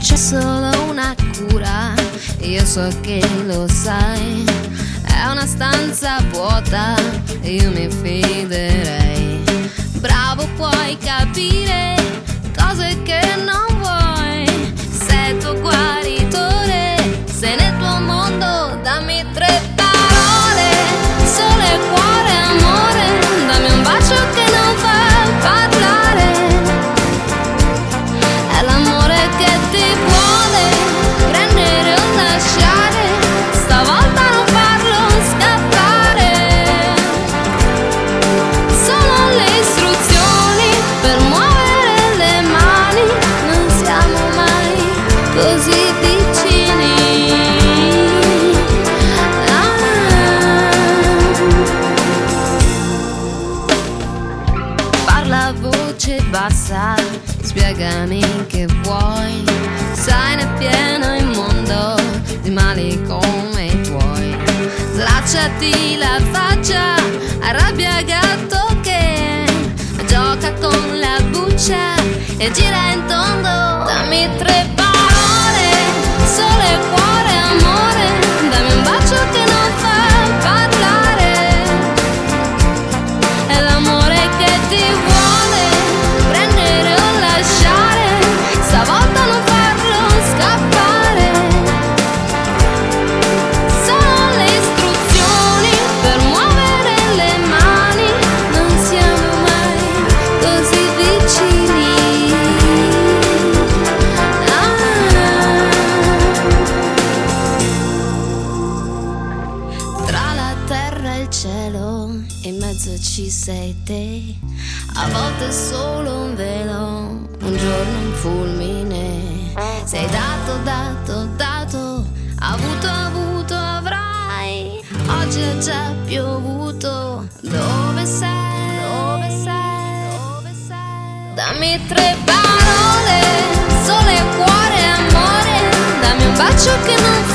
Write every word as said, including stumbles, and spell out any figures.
c'è solo una cura, io so che lo sai. È una stanza vuota, io mi fiderei. Bravo, puoi capire cose che non vuoi. Sei il tuo guaritore, sei nel tuo mondo, dammi tre parole. Sole, cuore, amore, dammi un bacio che non fa parlare. È l'amore che ti vuole prendere o lasciare, stavolta non farlo scappare. Sono le istruzioni per muovere le mani, non siamo mai così vicini. Parla a voce bassa, spiegami che vuoi. Sai, ne è pieno il mondo di mali come i tuoi. Slacciati la faccia, arrabbia gatto che gioca con la buccia e gira in tondo. Dammi tre parole, sole, cuore, amore, dammi un bacio che non fa parlare. È l'amore che ti vuole prendere o lasciare, stavolta non farlo scappare. Sono le istruzioni per muovere le mani, non siamo mai così vicini. Ah. Tra la terra e il cielo, in mezzo ci sei te. A volte è solo un velo, un giorno un fulmine. Sei dato, dato, dato, avuto, avuto, avrai. Oggi è già piovuto, dove sei? Dove sei? Dove sei? Dammi tre parole, sole, cuore, amore, dammi un bacio che non fa